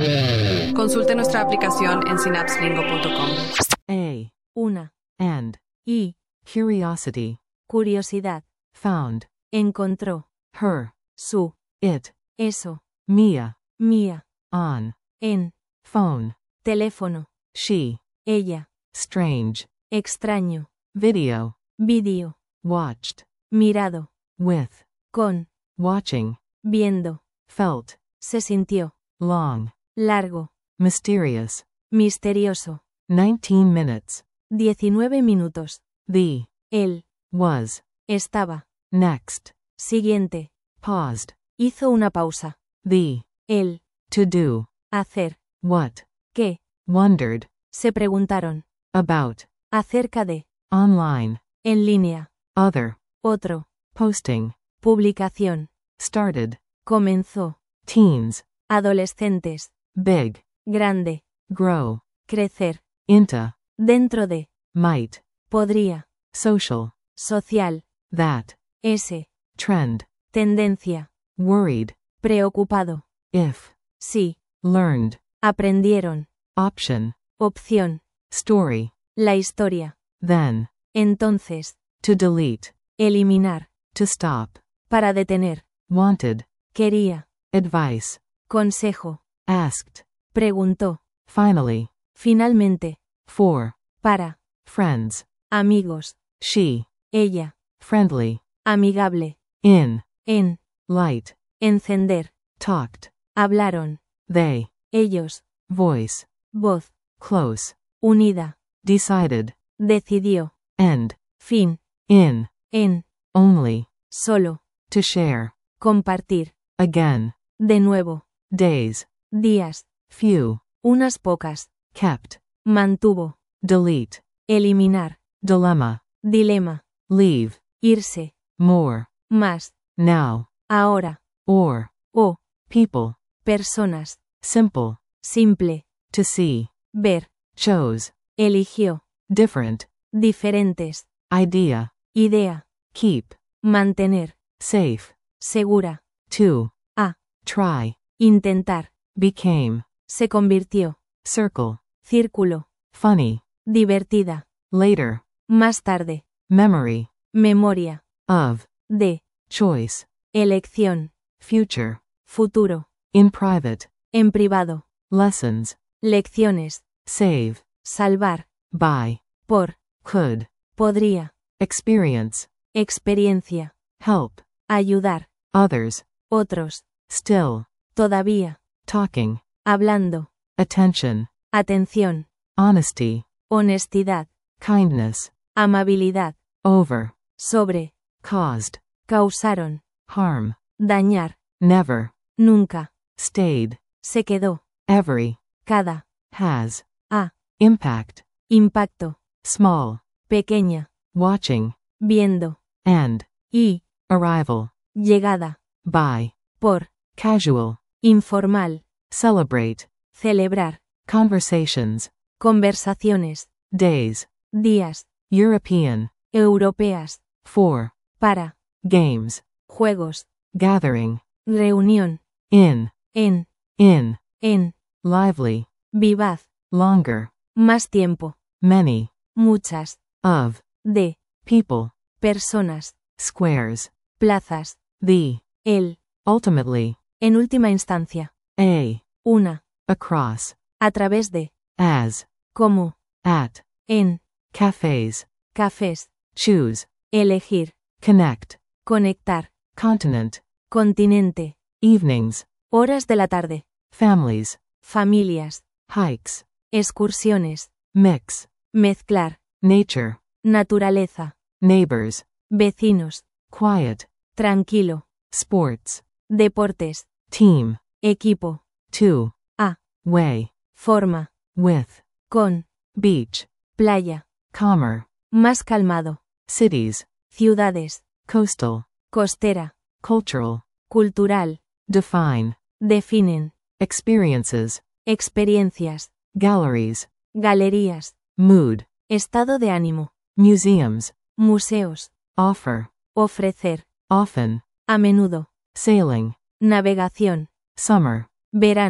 Consulte nuestra aplicación en synapselingo.com. A. Una. And. Y. Curiosity. Curiosidad. Found. Encontró. Her. Su. It. Eso. Mia. Mía. On. En. Phone. Teléfono. She. Ella. Strange. Extraño. Video. Vídeo. Watched. Mirado. With. Con. Watching. Viendo. Felt. Se sintió. Long. Largo. Mysterious. Misterioso. 19 minutes. 19 minutos. The. Él. Was. Estaba. Next. Siguiente. Paused. Hizo una pausa. The. Él. To do. Hacer. What. ¿Qué? Wondered. Se preguntaron. About. Acerca de. Online. En línea. Other. Otro. Posting. Publicación. Started. Comenzó. Teens. Adolescentes. Big. Grande. Grow. Crecer. Into. Dentro de. Might. Podría. Social. Social. That. Ese. Trend. Tendencia. Worried. Preocupado. If. Sí. Learned. Aprendieron. Option. Opción. Story. La historia. Then. Entonces. To delete. Eliminar. To stop. Para detener. Wanted. Quería. Advice. Consejo. Asked. Preguntó. Finally. Finalmente. For. Para. Friends. Amigos. She. Ella. Friendly. Amigable. In. En. Light. Encender. Talked. Hablaron. They. Ellos. Voice. Voz. Close. Unida. Decided. Decidió. End. Fin. In. En. Only. Solo. To share. Compartir. Again. De nuevo. Days. Días. Few. Unas pocas. Kept. Mantuvo. Delete. Eliminar. Dilemma. Dilema. Leave. Irse. More. Más. Now. Ahora. Or. O. People. Personas. Simple. Simple. To see. Ver. Chose. Eligió. Different. Diferentes. Idea. Idea. Keep. Mantener. Safe. Segura. To. A. Try. Intentar. Became. Se convirtió. Circle. Círculo. Funny. Divertida. Later. Más tarde. Memory. Memoria. Of. De. Choice. Elección. Future. Futuro. In private. En privado. Lessons. Lecciones. Save. Salvar. By. Por. Could. Podría. Experience. Experiencia. Help. Ayudar. Others. Otros. Still. Todavía. Talking. Hablando. Attention. Atención. Honesty. Honestidad. Kindness. Amabilidad. Over. Sobre. Caused. Causaron. Harm. Dañar. Never. Nunca. Stayed. Se quedó. Every. Cada. Has. A. Impact. Impacto. Small. Pequeña. Watching. Viendo. And. Y. Arrival. Llegada. By. Por. Casual. Informal. Celebrate. Celebrar. Conversations. Conversaciones. Days. Días. European. Europeas. For. Para. Games. Juegos. Gathering. Reunión. In. En. In. En. Lively. Vivaz. Longer. Más tiempo. Many. Muchas. Of. De. People. Personas. Squares. Plazas. The. El. Ultimately. En última instancia. A. Una. Across. A través de. As. Como. At. En. Cafes. Cafés. Choose. Elegir. Connect. Conectar. Continent. Continente. Evenings. Horas de la tarde. Families. Familias. Hikes. Excursiones. Mix. Mezclar. Nature. Naturaleza. Neighbors. Vecinos. Quiet. Tranquilo. Sports. Deportes. Team. Equipo. To. A. Way. Forma. With. Con. Beach. Playa. Calmer. Más calmado. Cities. Ciudades. Coastal. Costera. Cultural. Cultural. Define. Definen. Experiences. Experiencias. Galleries. Galerías. Mood. Estado de ánimo. Museums. Museos. Offer. Ofrecer. Often. A menudo. Sailing. Navegación. Summer. Verano.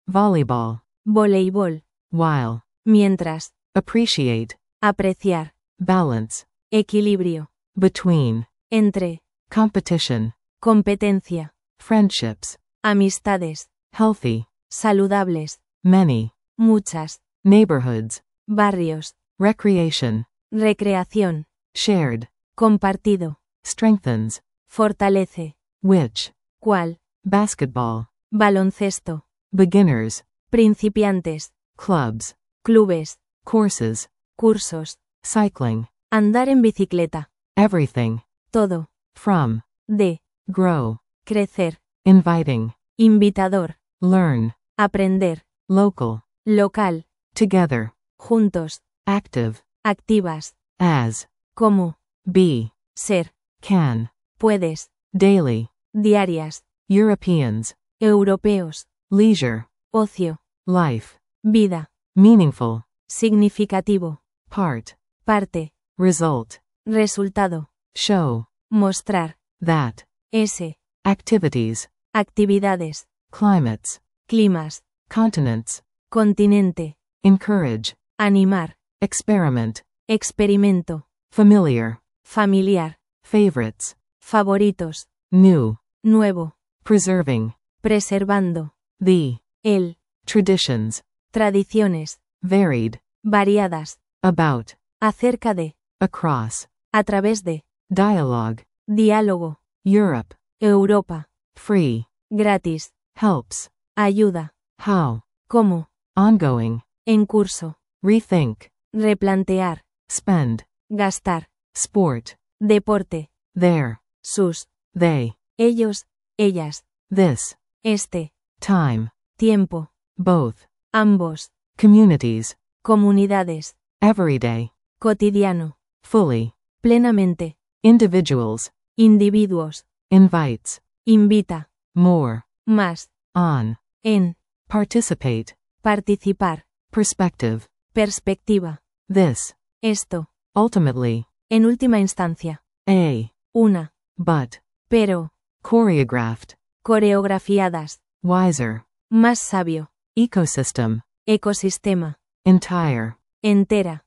volleyball, voleibol, while, mientras, appreciate, apreciar, balance, equilibrio, between, entre, competition, competencia, friendships, amistades, healthy, saludables, many, muchas, neighborhoods, barrios, recreation, recreación, shared, compartido, strengthens, fortalece, which, cual, basketball, baloncesto, beginners, principiantes, clubs, clubes, courses, cursos, cycling, andar en bicicleta, everything, todo, from, de, grow, crecer, inviting, invitador, learn, aprender, local, local, together, juntos, active, activas, as, como, be, ser, can, puedes, daily, diarias, Europeans, europeos, leisure, ocio, life, vida, meaningful, significativo, part, parte, result, resultado, show, mostrar, that, ese, activities, actividades, climates, climas, continents, continente, encourage, animar, experiment, experimento, familiar, familiar, favorites, favoritos, new, nuevo, preserving, preservando, the, el, traditions, tradiciones, varied, variadas, about, acerca de, across, a través de, dialogue, diálogo, Europe, Europa, free, gratis, helps, ayuda, how, cómo, ongoing, en curso, rethink, replantear, spend, gastar, sport, deporte, there, sus, they, ellos, ellas, this, este, time, tiempo, both, ambos, communities, comunidades, everyday, cotidiano, fully, plenamente, individuals, individuos, invites, invita, more, más, on, en, participate, participar, perspective, perspectiva, this, esto, ultimately, en última instancia, a, una, but, pero, choreographed, coreografiadas, wiser, más sabio, ecosystem, ecosistema, entire, entera,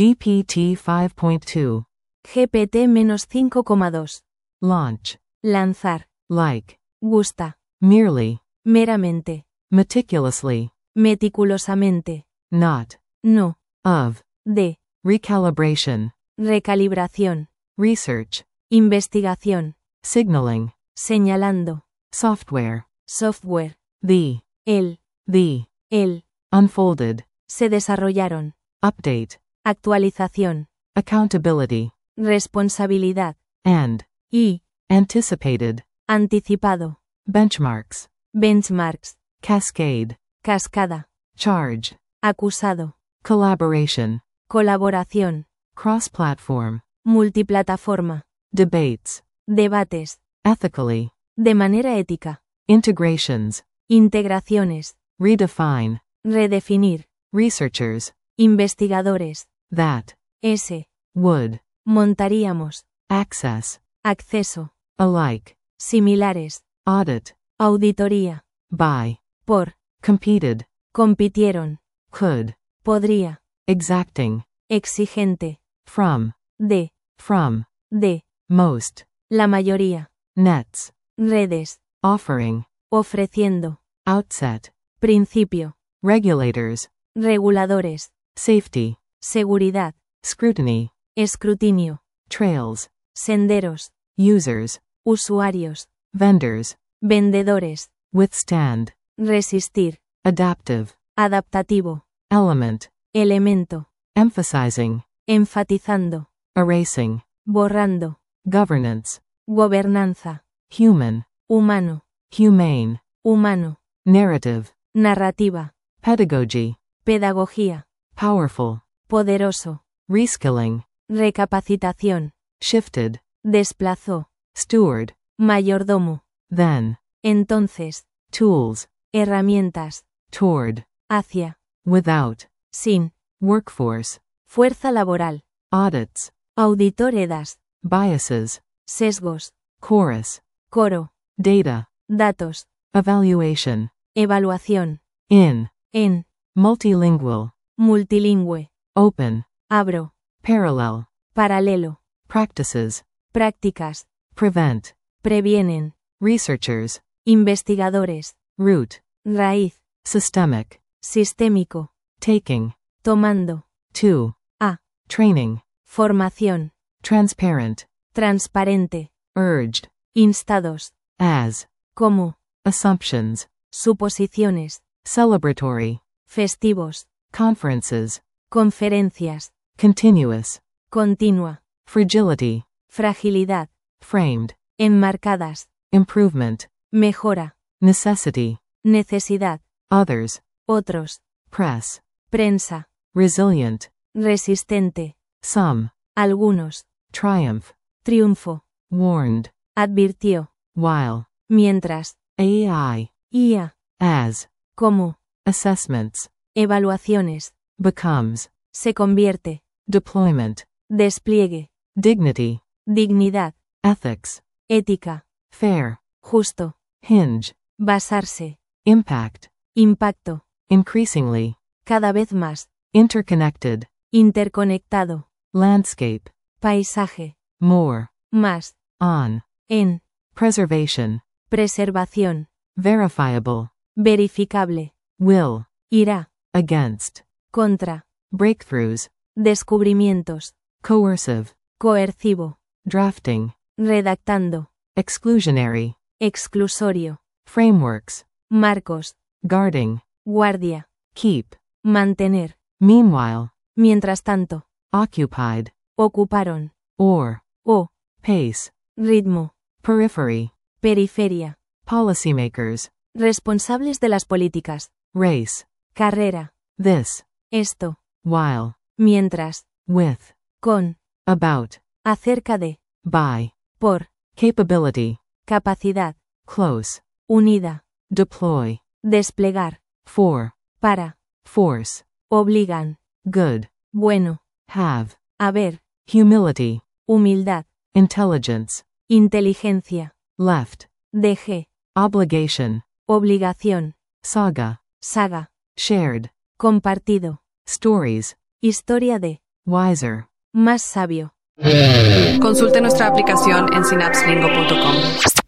GPT 5.2, GPT-5,2, launch, lanzar, like, gusta, merely, meramente, meticulously, meticulosamente, not, no, of, de, recalibration, recalibración, research, investigación, signaling, señalando, software, software, the, el, unfolded, se desarrollaron, update, actualización, accountability, responsabilidad, and, y, anticipated, anticipado, benchmarks, benchmarks, cascade, cascada, charge, acusado, collaboration, colaboración, cross-platform, multiplataforma, debates, debates, ethically, de manera ética, integrations, integraciones, redefine, redefinir, researchers, investigadores, that, ese, would, montaríamos, access, acceso, alike, similares, audit, auditoría, by, por, competed, compitieron, could, podría, exacting, exigente, from, de, most, la mayoría, nets, redes, offering, ofreciendo, outset, principio, regulators, reguladores, safety, seguridad, scrutiny, escrutinio, trails, senderos, users, usuarios, vendors, vendedores, withstand, resistir, adaptive, adaptativo, element, elemento, emphasizing, enfatizando, erasing, borrando, governance, gobernanza, human, humano, humane, humano, narrative, narrativa, pedagogy, pedagogía, powerful, poderoso, reskilling, recapacitación, shifted, desplazó, steward, mayordomo, then, entonces, tools, herramientas, toward, hacia, without, sin, workforce, fuerza laboral, audits, auditoredas, biases, sesgos, chorus, coro, data, datos, evaluation, evaluación, In. En. Multilingual. Multilingüe. Open. Abro. Parallel. Paralelo. Practices. Prácticas. Prevent. Previenen. Researchers. Investigadores. Root. Raíz. Systemic. Sistémico. Taking. Tomando. To. A. Training. Formación. Transparent. Transparente. Urged. Instados. As. Como. Assumptions. Suposiciones. Celebratory. Festivos. Conferences. Conferencias. Continuous. Continua. Fragility. Fragilidad. Framed. Enmarcadas. Improvement. Mejora. Necessity. Necesidad. Others. Otros. Press. Prensa. Resilient. Resistente. Some. Algunos. Triumph. Triunfo. Warned. Advirtió. While. Mientras. AI. IA. As. Como. Assessments. Evaluaciones. Becomes. Se convierte. Deployment. Despliegue. Dignity. Dignidad. Ethics. Ética. Fair. Justo. Hinge. Basarse. Impact. Impacto. Increasingly. Cada vez más. Interconnected. Interconectado. Landscape. Paisaje. More. Más. On. En. Preservation. Preservación. Verifiable. Verificable. Will. Irá. Against. Contra. Breakthroughs. Descubrimientos. Coercive. Coercivo. Drafting. Redactando. Exclusionary. Exclusorio. Frameworks. Marcos. Guarding. Guardia. Keep. Mantener. Meanwhile. Mientras tanto. Occupied. Ocuparon. Or. O. Pace. Ritmo. Periphery. Periferia. Policymakers. Responsables de las políticas. Race. Carrera. This. Esto. While. Mientras. With. Con. About. Acerca de. By. Por. Capability. Capacidad. Close. Unida. Deploy. Desplegar. For. Para. Force. Obligan. Good. Bueno. Have. Haber. Humility. Humildad. Intelligence. Inteligencia. Left. Deje. Obligation. Obligación. Saga. Saga. Shared. Compartido. Stories. Historia de. Wiser. Más sabio. Consulte nuestra aplicación en synapselingo.com.